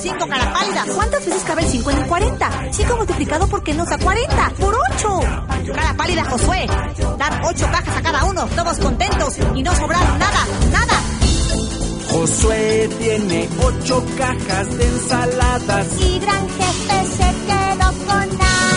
5, cara pálida. ¿Cuántas veces cabe el 5 en el 40? 5 multiplicado por qué nos da 40. ¡Por 8! Cara pálida, Josué. Dar 8 cajas a cada uno, todos contentos y no sobraron nada, nada. Josué tiene 8 cajas de ensaladas y gran jefe se quedó con nada.